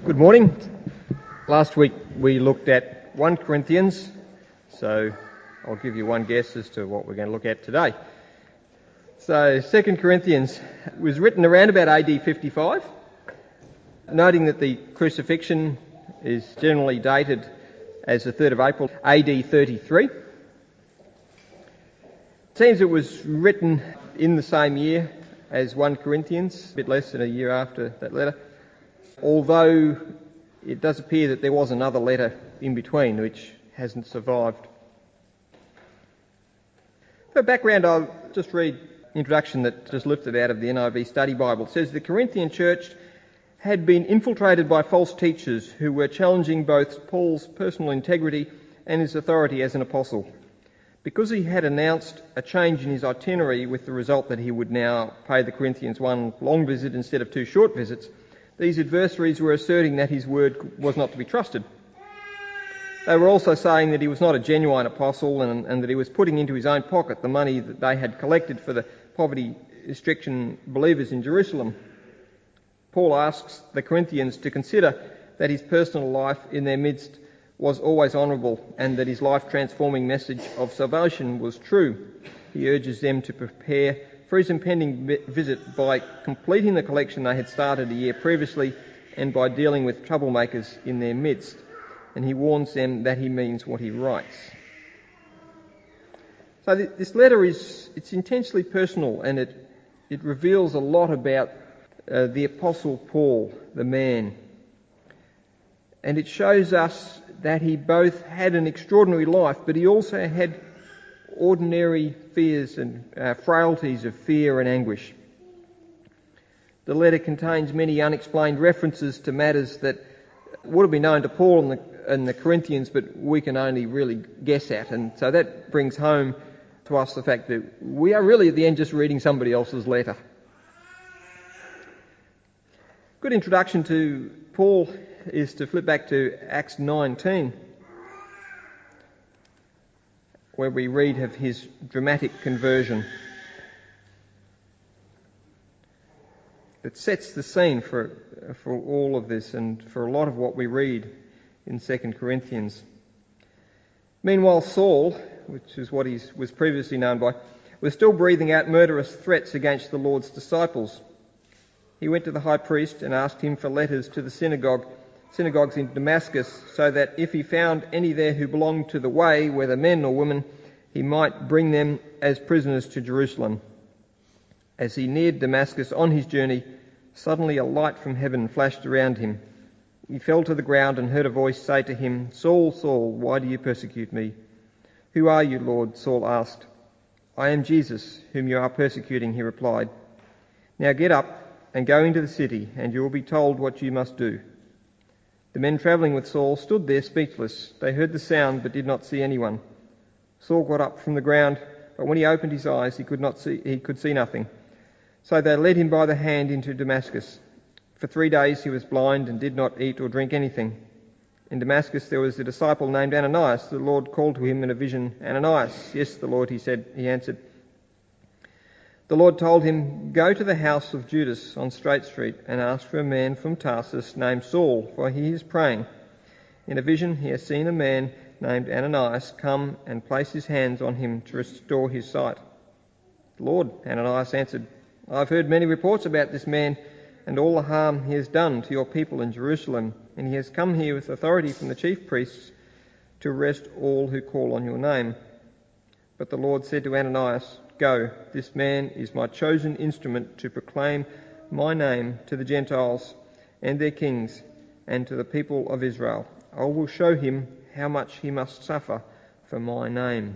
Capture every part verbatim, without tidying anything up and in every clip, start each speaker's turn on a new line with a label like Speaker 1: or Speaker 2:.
Speaker 1: Good morning. Last week we looked at First Corinthians, so I'll give you one guess as to what we're going to look at today. So Second Corinthians was written around about A D fifty-five, noting that the crucifixion is generally dated as the third of April, A D thirty-three. It seems it was written in the same year as First Corinthians, a bit less than a year after that letter. Although it does appear that there was another letter in between which hasn't survived. For background, I'll just read the introduction that just lifted out of the N I V Study Bible. It says, the Corinthian church had been infiltrated by false teachers who were challenging both Paul's personal integrity and his authority as an apostle. Because he had announced a change in his itinerary with the result that he would now pay the Corinthians one long visit instead of two short visits, these adversaries were asserting that his word was not to be trusted. They were also saying that he was not a genuine apostle and, and that he was putting into his own pocket the money that they had collected for the poverty-stricken believers in Jerusalem. Paul asks the Corinthians to consider that his personal life in their midst was always honourable and that his life-transforming message of salvation was true. He urges them to prepare for his impending visit by completing the collection they had started a year previously and by dealing with troublemakers in their midst. And he warns them that he means what he writes. So th- this letter is it's intensely personal, and it, it reveals a lot about uh, the Apostle Paul, the man. And it shows us that he both had an extraordinary life, but he also had ordinary fears and uh, frailties of fear and anguish. The letter contains many unexplained references to matters that would have been known to Paul and the, and the Corinthians, but we can only really guess at. And so that brings home to us the fact that we are really at the end just reading somebody else's letter. Good introduction to Paul is to flip back to Acts nineteen, where we read of his dramatic conversion. It sets the scene for for all of this and for a lot of what we read in Second Corinthians. Meanwhile, Saul, which is what he was previously known by, was still breathing out murderous threats against the Lord's disciples. He went to the high priest and asked him for letters to the synagogue, synagogues in Damascus, so that if he found any there who belonged to the way, whether men or women, he might bring them as prisoners to Jerusalem. As he neared Damascus on his journey, suddenly a light from heaven flashed around him. He fell to the ground and heard a voice say to him, "Saul, Saul, why do you persecute me?" "Who are you, Lord?" Saul asked. "I am Jesus, whom you are persecuting," he replied. "Now get up and go into the city, and you will be told what you must do." The men travelling with Saul stood there speechless. They heard the sound but did not see anyone. Saul got up from the ground, but when he opened his eyes, he could not see, he could see nothing. So they led him by the hand into Damascus. For three days he was blind and did not eat or drink anything. In Damascus there was a disciple named Ananias. The Lord called to him in a vision, "Ananias." "Yes, the Lord," he said. He answered. The Lord told him, "Go to the house of Judas on Straight Street and ask for a man from Tarsus named Saul, for he is praying. In a vision he has seen a man named Ananias come and place his hands on him to restore his sight." "Lord," Ananias answered, "I've heard many reports about this man and all the harm he has done to your people in Jerusalem, and he has come here with authority from the chief priests to arrest all who call on your name." But the Lord said to Ananias, "Go, this man is my chosen instrument to proclaim my name to the Gentiles and their kings and to the people of Israel. I will show him how much he must suffer for my name."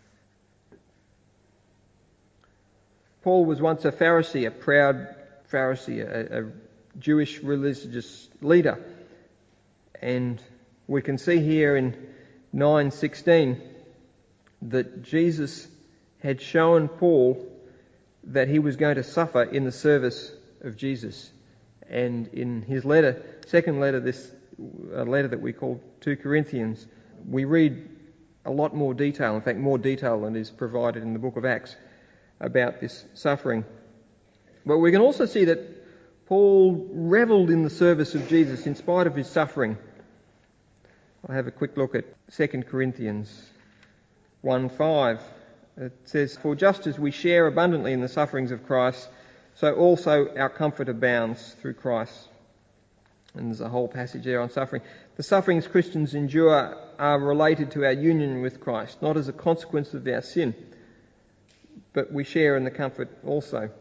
Speaker 1: Paul was once a Pharisee, a proud Pharisee, a, a Jewish religious leader. And we can see here in nine sixteen that Jesus had shown Paul that he was going to suffer in the service of Jesus. And in his letter, second letter, this uh, letter that we call Second Corinthians, we read a lot more detail, in fact more detail than is provided in the book of Acts, about this suffering. But we can also see that Paul revelled in the service of Jesus in spite of his suffering. I'll have a quick look at Second Corinthians one five. It says, "For just as we share abundantly in the sufferings of Christ, so also our comfort abounds through Christ." And there's a whole passage there on suffering. The sufferings Christians endure are related to our union with Christ, not as a consequence of our sin, but we share in the comfort also.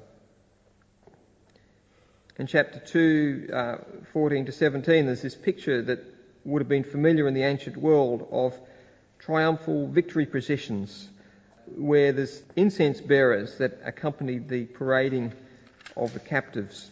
Speaker 1: In chapter two, uh, fourteen to seventeen, there's this picture that would have been familiar in the ancient world of triumphal victory processions, where there's incense bearers that accompanied the parading of the captives.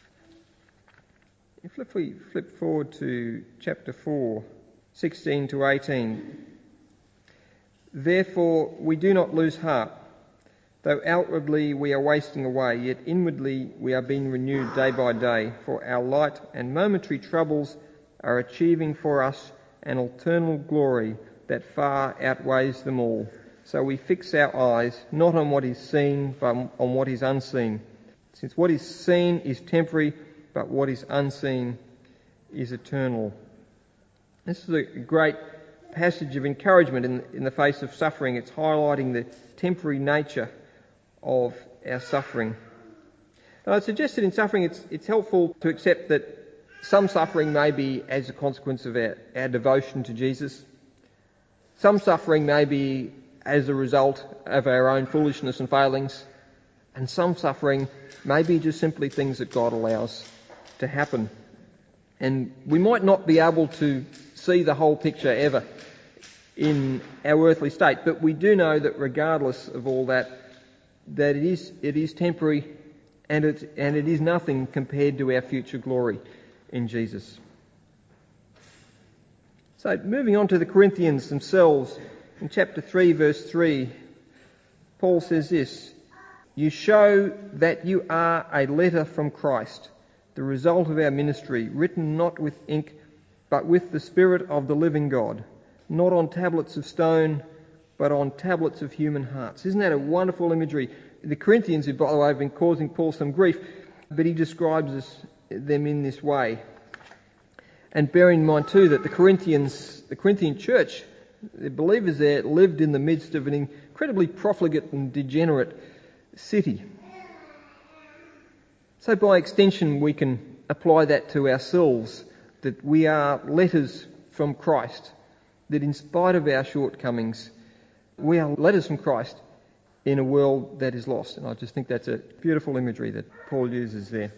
Speaker 1: If we flip forward to chapter four, sixteen to eighteen, "Therefore we do not lose heart. Though outwardly we are wasting away, yet inwardly we are being renewed day by day, for our light and momentary troubles are achieving for us an eternal glory that far outweighs them all. So we fix our eyes not on what is seen, but on what is unseen. Since what is seen is temporary, but what is unseen is eternal." This is a great passage of encouragement in, in the face of suffering. It's highlighting the temporary nature of our suffering. And I suggest that in suffering it's, it's helpful to accept that some suffering may be as a consequence of our, our devotion to Jesus. Some suffering may be as a result of our own foolishness and failings. And some suffering may be just simply things that God allows to happen. And we might not be able to see the whole picture ever in our earthly state, but we do know that regardless of all that, that it is it is temporary and it and it is nothing compared to our future glory in Jesus. So moving on to the Corinthians themselves, in chapter three, verse three, Paul says this, "You show that you are a letter from Christ, the result of our ministry, written not with ink, but with the Spirit of the living God, not on tablets of stone, but on tablets of human hearts." Isn't that a wonderful imagery? The Corinthians, who, by the way, have been causing Paul some grief, but he describes us, them in this way. And bear in mind too that the Corinthians, the Corinthian church, the believers there, lived in the midst of an incredibly profligate and degenerate city. So by extension we can apply that to ourselves, that we are letters from Christ, that in spite of our shortcomings, we are letters from Christ in a world that is lost. And I just think that's a beautiful imagery that Paul uses there.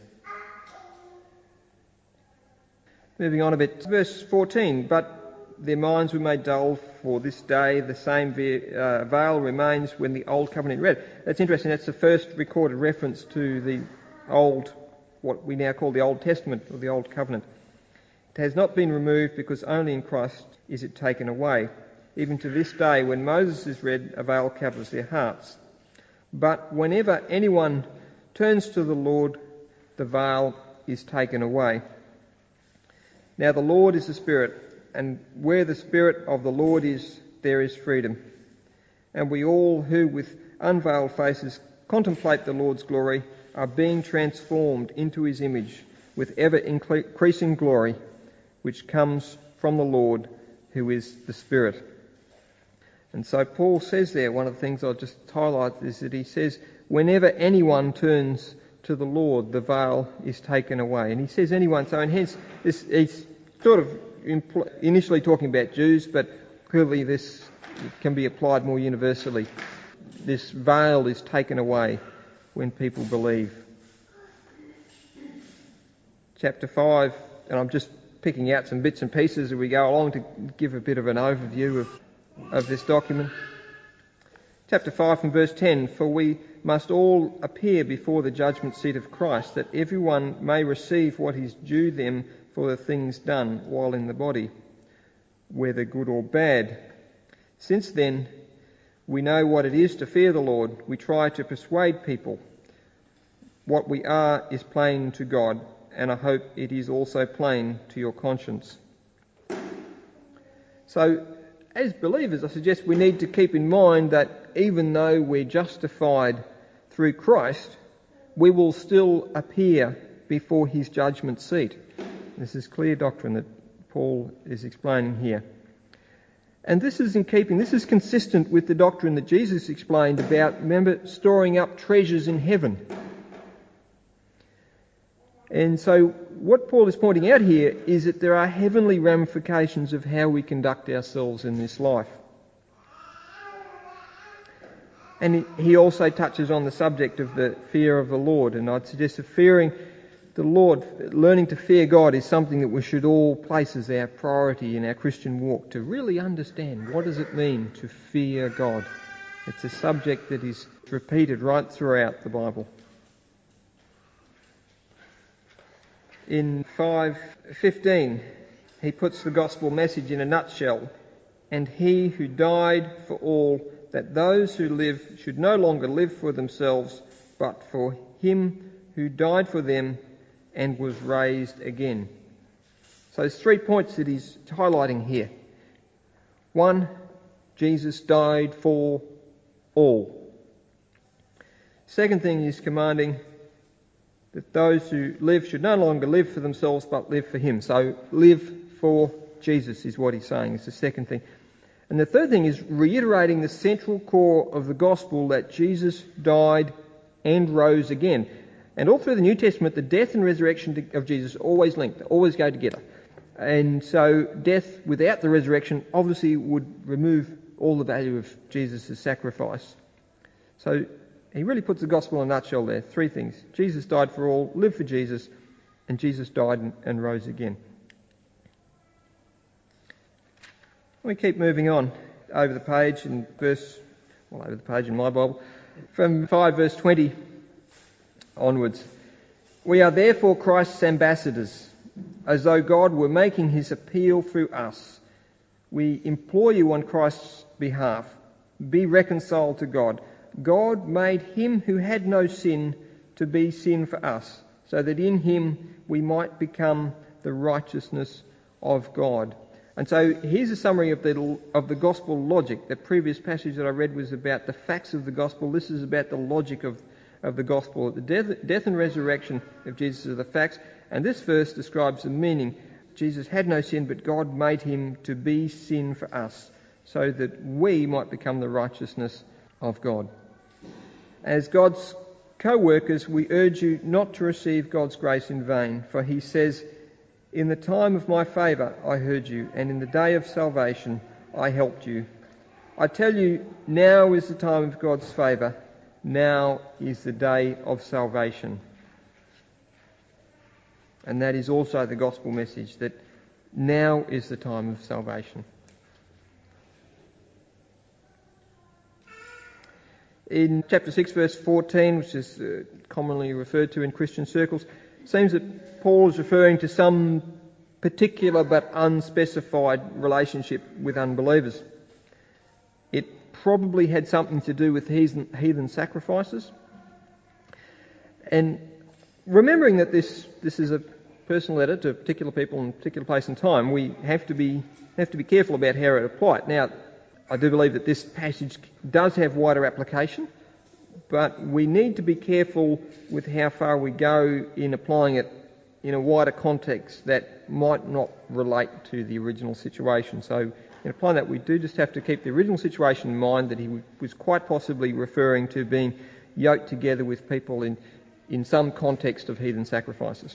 Speaker 1: Moving on a bit, verse fourteen, "But their minds were made dull for this day, the same uh, veil remains when the old covenant read." That's interesting, that's the first recorded reference to the old, what we now call the Old Testament, or the Old Covenant. "It has not been removed because only in Christ is it taken away. Even to this day, when Moses is read, a veil covers their hearts. But whenever anyone turns to the Lord, the veil is taken away. Now the Lord is the Spirit, and where the Spirit of the Lord is, there is freedom. And we all who with unveiled faces contemplate the Lord's glory are being transformed into his image with ever-increasing glory, which comes from the Lord, who is the Spirit." And so Paul says there, one of the things I'll just highlight is that he says, whenever anyone turns to the Lord, the veil is taken away. And he says anyone, so and hence this, he's sort of impl- initially talking about Jews, but clearly this can be applied more universally. This veil is taken away when people believe. Chapter five, and I'm just picking out some bits and pieces as we go along to give a bit of an overview of, of this document. Chapter five from verse ten, "For we must all appear before the judgment seat of Christ, that everyone may receive what is due them for the things done while in the body, whether good or bad. Since then we know what it is to fear the Lord, we try to persuade people. What we are is plain to God, and I hope it is also plain to your conscience." So, as believers, I suggest we need to keep in mind that even though we're justified through Christ, we will still appear before his judgment seat. This is clear doctrine that Paul is explaining here. And this is in keeping, this is consistent with the doctrine that Jesus explained about, remember, storing up treasures in heaven. And so what Paul is pointing out here is that there are heavenly ramifications of how we conduct ourselves in this life. And he also touches on the subject of the fear of the Lord. And I'd suggest that fearing the Lord, learning to fear God, is something that we should all place as our priority in our Christian walk, to really understand what does it mean to fear God. It's a subject that is repeated right throughout the Bible. In five fifteen, he puts the gospel message in a nutshell. And he who died for all, that those who live should no longer live for themselves, but for him who died for them and was raised again. So there's three points that he's highlighting here. One, Jesus died for all. Second thing, he's commanding that those who live should no longer live for themselves, but live for him. So live for Jesus is what he's saying. It's the second thing. And the third thing is reiterating the central core of the gospel, that Jesus died and rose again. And all through the New Testament, the death and resurrection of Jesus are always linked, they always go together. And so death without the resurrection obviously would remove all the value of Jesus' sacrifice. So he really puts the gospel in a nutshell there. Three things. Jesus died for all, live for Jesus, and Jesus died and, and rose again. We keep moving on over the page in verse, well, over the page in my Bible, from five verse twenty onwards. We are therefore Christ's ambassadors, as though God were making his appeal through us. We implore you on Christ's behalf, be reconciled to God. God made him who had no sin to be sin for us, so that in him we might become the righteousness of God. And so here's a summary of the of the gospel logic. The previous passage that I read was about the facts of the gospel. This is about the logic of, of the gospel. The death, death and resurrection of Jesus are the facts. And this verse describes the meaning. Jesus had no sin, but God made him to be sin for us, so that we might become the righteousness of God. As God's co-workers, we urge you not to receive God's grace in vain, for he says, in the time of my favour I heard you, and in the day of salvation I helped you. I tell you, now is the time of God's favour. Now is the day of salvation. And that is also the gospel message, that now is the time of salvation. In chapter six, verse fourteen, which is uh, commonly referred to in Christian circles, it seems that Paul is referring to some particular but unspecified relationship with unbelievers. It probably had something to do with heathen, heathen sacrifices. And remembering that this, this is a personal letter to particular people in a particular place and time, we have to be have to be careful about how it applies. Now, I do believe that this passage does have wider application, but we need to be careful with how far we go in applying it in a wider context that might not relate to the original situation. So in applying that, we do just have to keep the original situation in mind, that he was quite possibly referring to being yoked together with people in, in some context of heathen sacrifices.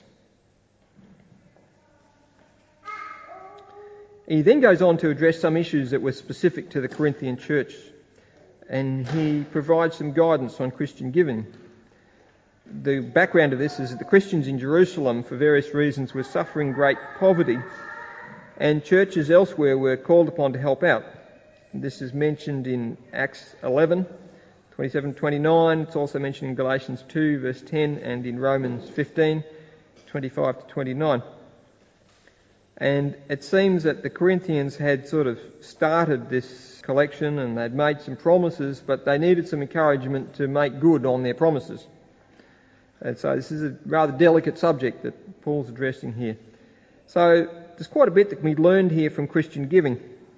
Speaker 1: He then goes on to address some issues that were specific to the Corinthian church, and he provides some guidance on Christian giving. The background of this is that the Christians in Jerusalem, for various reasons, were suffering great poverty, and churches elsewhere were called upon to help out. This is mentioned in Acts eleven, twenty-seven to twenty-nine. It's also mentioned in Galatians two, verse ten, and in Romans fifteen, twenty-five to twenty-nine. And it seems that the Corinthians had sort of started this collection and they'd made some promises, but they needed some encouragement to make good on their promises. And so this is a rather delicate subject that Paul's addressing here. So there's quite a bit that can be learned here from Christian giving.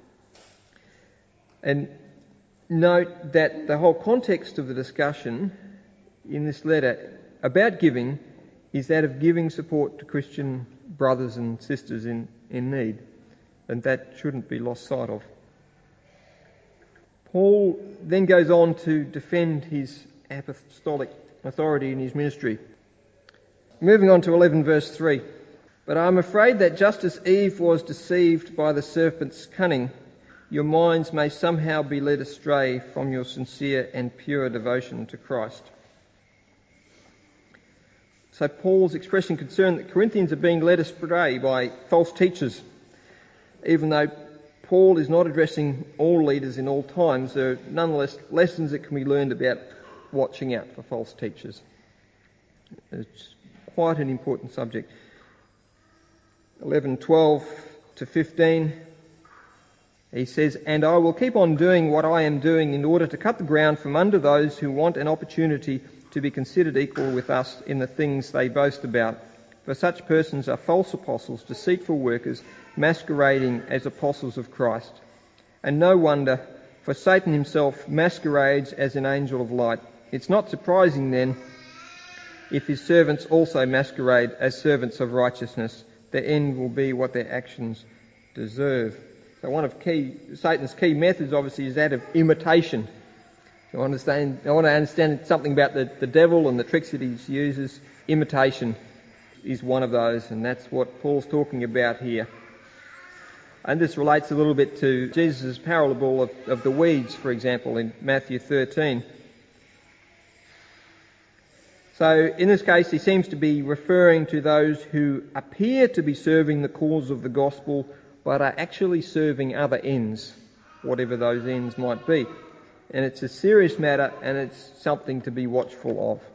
Speaker 1: And note that the whole context of the discussion in this letter about giving is that of giving support to Christian brothers and sisters in, in need, and that shouldn't be lost sight of. Paul then goes on to defend his apostolic authority in his ministry. Moving on to eleven verse three. But I'm afraid that just as Eve was deceived by the serpent's cunning, your minds may somehow be led astray from your sincere and pure devotion to Christ. So Paul's expressing concern that Corinthians are being led astray by false teachers. Even though Paul is not addressing all leaders in all times, there are nonetheless lessons that can be learned about watching out for false teachers. It's quite an important subject. eleven twelve to fifteen, he says, "And I will keep on doing what I am doing in order to cut the ground from under those who want an opportunity to be considered equal with us in the things they boast about. For such persons are false apostles, deceitful workers, masquerading as apostles of Christ. And no wonder, for Satan himself masquerades as an angel of light. It's not surprising then if his servants also masquerade as servants of righteousness. Their end will be what their actions deserve." So one of key, Satan's key methods obviously is that of imitation. I understand, I want to understand something about the, the devil and the tricks that he uses. Imitation is one of those, and that's what Paul's talking about here. And this relates a little bit to Jesus' parable of, of the weeds, for example, in Matthew thirteen. So in this case, he seems to be referring to those who appear to be serving the cause of the gospel, but are actually serving other ends, whatever those ends might be. And it's a serious matter, and it's something to be watchful of.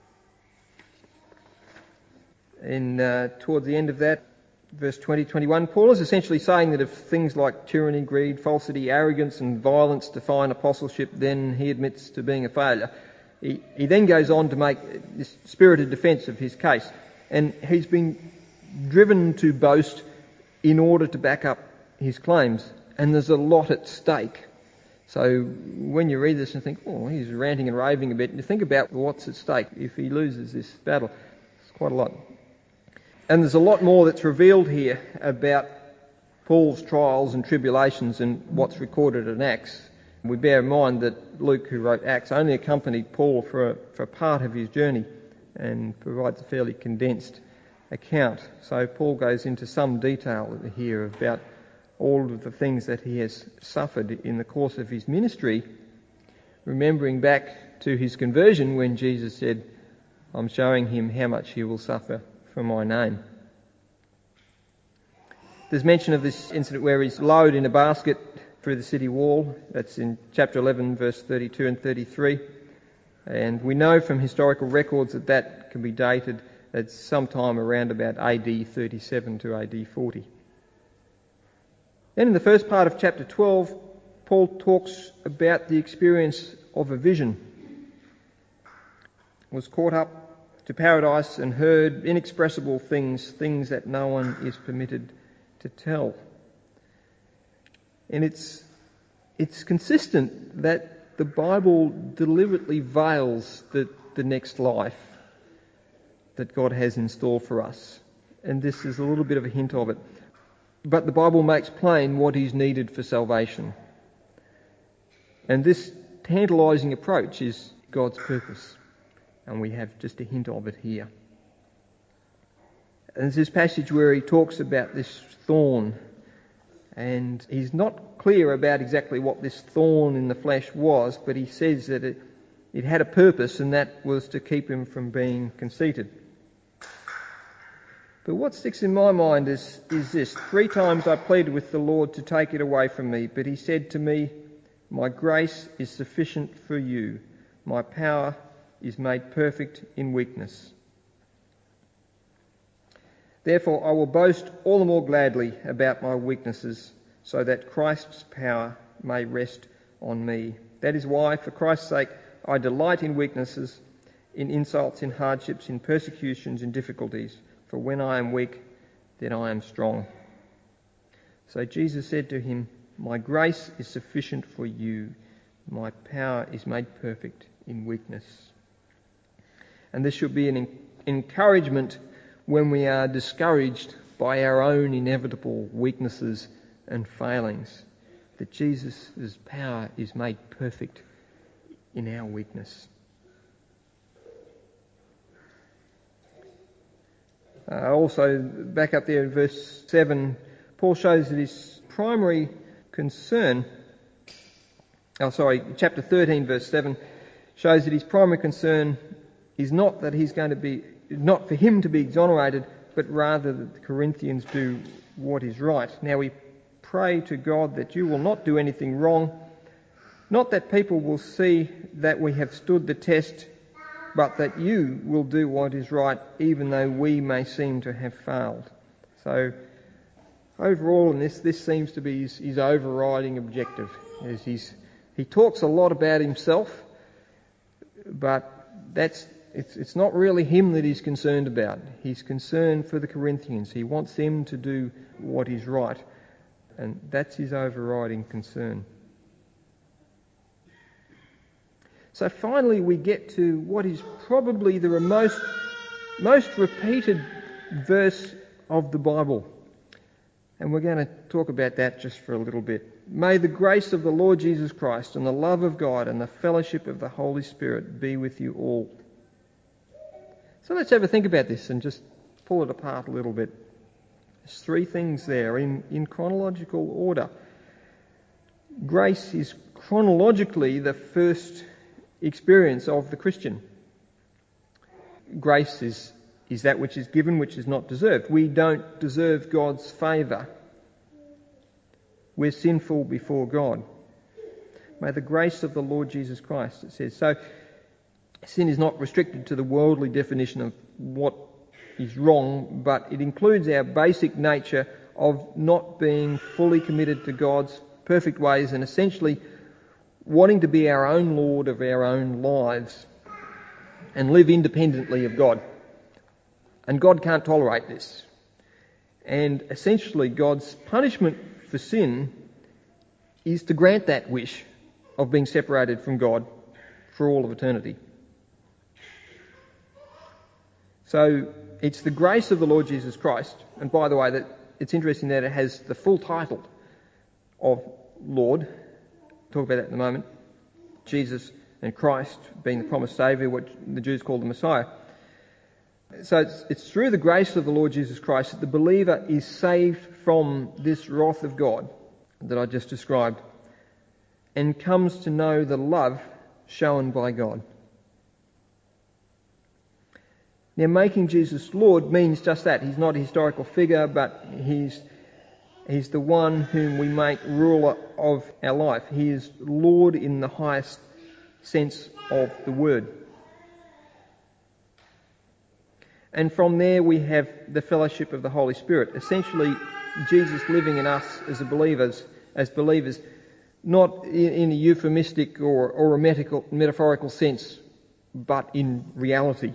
Speaker 1: In uh, towards the end of that, verse twenty, twenty-one, Paul is essentially saying that if things like tyranny, greed, falsity, arrogance and violence define apostleship, then he admits to being a failure. He, he then goes on to make this spirited defence of his case. And he's been driven to boast in order to back up his claims. And there's a lot at stake. So when you read this and think, oh, he's ranting and raving a bit, you think about what's at stake if he loses this battle. It's quite a lot. And there's a lot more that's revealed here about Paul's trials and tribulations and what's recorded in Acts. We bear in mind that Luke, who wrote Acts, only accompanied Paul for a, for a part of his journey and provides a fairly condensed account. So Paul goes into some detail here about all of the things that he has suffered in the course of his ministry, remembering back to his conversion when Jesus said, "I'm showing him how much he will suffer for my name." There's mention of this incident where he's lowered in a basket through the city wall. That's in chapter eleven, verse thirty-two and thirty-three. And we know from historical records that that can be dated at sometime around about A D thirty-seven to A D forty. Then in the first part of chapter twelve, Paul talks about the experience of a vision. Was caught up to paradise and heard inexpressible things, things that no one is permitted to tell. And it's it's consistent that the Bible deliberately veils the, the next life that God has in store for us. And this is a little bit of a hint of it. But the Bible makes plain what is needed for salvation. And this tantalising approach is God's purpose. And we have just a hint of it here. And there's this passage where he talks about this thorn. And he's not clear about exactly what this thorn in the flesh was, but he says that it, it had a purpose, and that was to keep him from being conceited. But what sticks in my mind is, is this. Three times I pleaded with the Lord to take it away from me, but he said to me, "My grace is sufficient for you. My power is made perfect in weakness. Therefore I will boast all the more gladly about my weaknesses, so that Christ's power may rest on me. That is why, for Christ's sake, I delight in weaknesses, in insults, in hardships, in persecutions, in difficulties. For when I am weak, then I am strong." So Jesus said to him, "My grace is sufficient for you. My power is made perfect in weakness." And this should be an encouragement when we are discouraged by our own inevitable weaknesses and failings. That Jesus' power is made perfect in our weakness. Uh, also, back up there in verse seven, Paul shows that his primary concern, oh sorry, chapter thirteen verse seven, shows that his primary concern is not that he's going to be, not for him to be exonerated, but rather that the Corinthians do what is right. Now we pray to God that you will not do anything wrong, not that people will see that we have stood the test, but that you will do what is right, even though we may seem to have failed. So, overall in this, this seems to be his, his overriding objective. Is he's, he talks a lot about himself, but that's it's, it's not really him that he's concerned about. He's concerned for the Corinthians. He wants them to do what is right, and that's his overriding concern. So finally we get to what is probably the most, most repeated verse of the Bible. And we're going to talk about that just for a little bit. May the grace of the Lord Jesus Christ and the love of God and the fellowship of the Holy Spirit be with you all. So let's have a think about this and just pull it apart a little bit. There's three things there in, in chronological order. Grace is chronologically the first experience of the Christian. Grace is, is that which is given, which is not deserved. We don't deserve God's favour. We're sinful before God. May the grace of the Lord Jesus Christ, it says. So, sin is not restricted to the worldly definition of what is wrong, but it includes our basic nature of not being fully committed to God's perfect ways and essentially wanting to be our own Lord of our own lives and live independently of God. And God can't tolerate this. And essentially God's punishment for sin is to grant that wish of being separated from God for all of eternity. So it's the grace of the Lord Jesus Christ, and by the way, that it's interesting that it has the full title of Lord. We'll talk about that in a moment. Jesus and Christ being the promised Saviour, what the Jews call the Messiah. So it's, it's through the grace of the Lord Jesus Christ that the believer is saved from this wrath of God that I just described and comes to know the love shown by God. Now, making Jesus Lord means just that. He's not a historical figure, but he's, he's the one whom we make ruler of our life. He is Lord in the highest sense of the word. And from there we have the fellowship of the Holy Spirit. Essentially, Jesus living in us as believers, as believers, not in, in a euphemistic or, or a metaphorical, metaphorical sense, but in reality.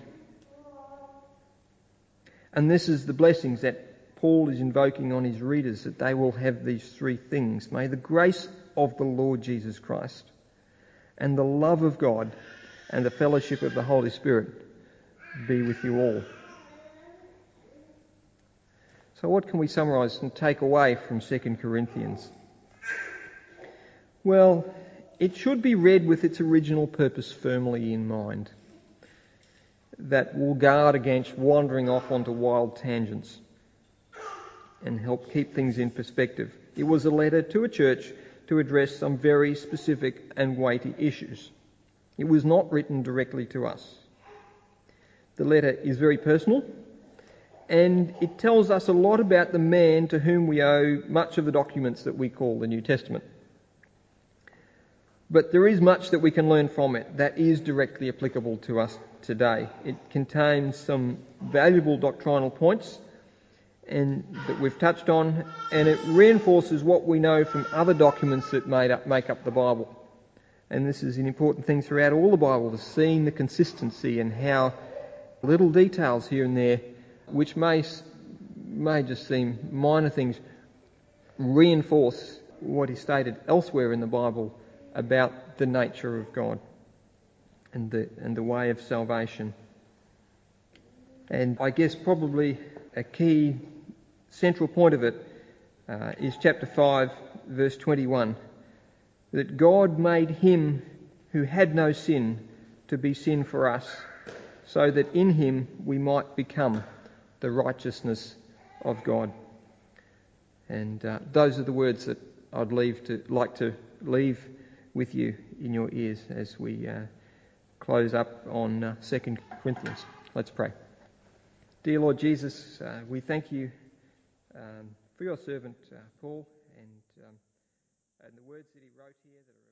Speaker 1: And this is the blessings that Paul is invoking on his readers, that they will have these three things. May the grace of the Lord Jesus Christ and the love of God and the fellowship of the Holy Spirit be with you all. So what can we summarise and take away from Second Corinthians? Well, it should be read with its original purpose firmly in mind. That will guard against wandering off onto wild tangents and help keep things in perspective. It was a letter to a church to address some very specific and weighty issues. It was not written directly to us. The letter is very personal, and it tells us a lot about the man to whom we owe much of the documents that we call the New Testament. But there is much that we can learn from it that is directly applicable to us today. It contains some valuable doctrinal points and that we've touched on, and it reinforces what we know from other documents that made up, make up the Bible. And this is an important thing throughout all the Bible, to seeing the consistency and how little details here and there, which may, may just seem minor things, reinforce what is stated elsewhere in the Bible about the nature of God and the and the way of salvation. And I guess probably a key central point of it uh, is chapter five, verse twenty-one, that God made him who had no sin to be sin for us, so that in him we might become the righteousness of God. And uh, those are the words that I'd leave to, like to leave with you in your ears as we uh, close up on uh, Second Corinthians. Let's pray. Dear Lord Jesus, uh, we thank you um, for your servant uh, Paul and, um, and the words that he wrote here that are